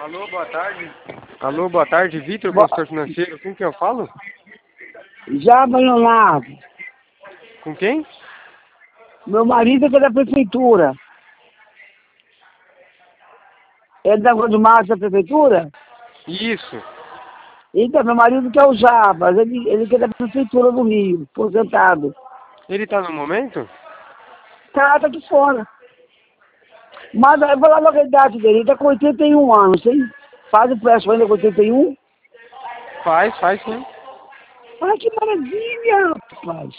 Alô, boa tarde. Alô, boa tarde, Vitor, consultor financeiro. Com quem eu falo? Jaba Leonardo. Com quem? Meu marido é da prefeitura. É da Rua do Mar da prefeitura? Isso. Então, meu marido que é o Jabas, ele que é da prefeitura do Rio, aposentado. Ele tá no momento? Tá aqui fora. Mas eu vou lá na idade dele, ele tá com 81 anos, hein? Faz o empréstimo ainda com 81? Faz sim. Ai, que maravilha, rapaz.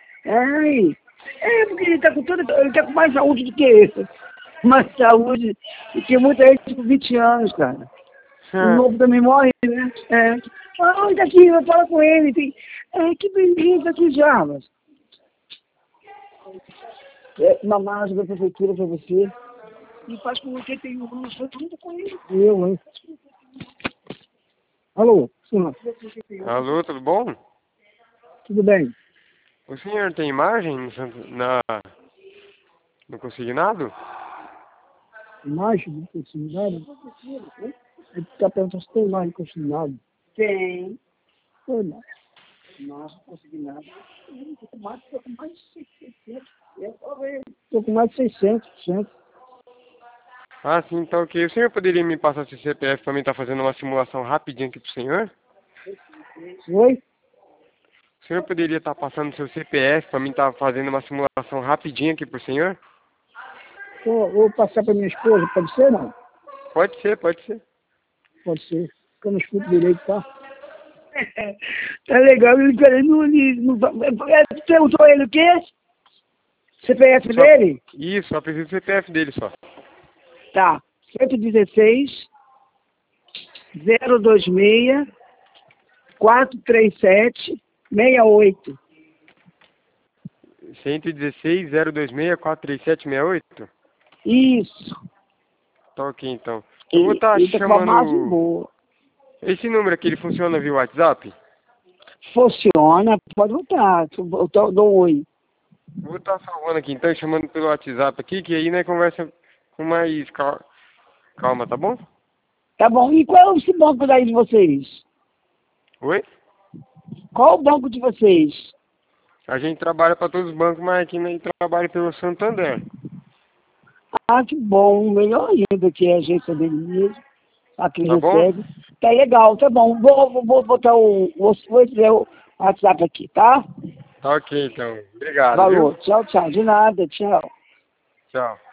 Porque ele tá ele tá com mais saúde do que eu. Mais saúde do que muita gente com 20 anos, cara. O novo também morre, né? Tá aqui, eu falo com ele. Que beleza aqui, Jarbas. Uma margem da prefeitura pra você. E faz com 81 anos, foi tudo com ele. Eu, hein? Alô, senhor. Alô, tudo bom? Tudo bem? O senhor tem imagem no consignado? Imagem do consignado? Ele está perguntando se tem imagem consignado. Tem. Foi, não. Nossa, consignado. Estou com mais de 600. Estou com mais de 600. Ah, sim, então ok. O senhor poderia me passar seu CPF para mim estar fazendo uma simulação rapidinho aqui pro senhor? Oi? O senhor poderia estar passando seu CPF para mim estar fazendo uma simulação rapidinho aqui pro senhor? Vou passar para minha esposa, pode ser, não? Pode ser, pode ser. Pode ser. Porque eu não escuto direito, tá? Tá legal, ele querendo. Você perguntou ele o quê? CPF dele? Isso, só preciso do CPF dele só. Tá. 116 026 437 68. 116 026 43768? Isso. Tá ok, então. Eu vou estar Ele tá com uma margem chamando... boa. Esse número aqui, ele funciona via WhatsApp? Funciona, pode botar. Eu dou um oi. Vou estar salvando aqui, então, chamando pelo WhatsApp aqui, que aí, né, conversa com mais calma, tá bom? Tá bom. E qual é esse banco daí de vocês? Oi? Qual o banco de vocês? A gente trabalha para todos os bancos, mas aqui nós trabalha pelo Santander. Ah, que bom. Melhor ainda que é a agência dele mesmo. Aqui Tá bom? recebe. Tá legal, tá bom. Vou botar vou escrever o WhatsApp aqui, tá? Tá ok, então. Obrigado, viu? Valor. Tchau, tchau. De nada. Tchau. Tchau.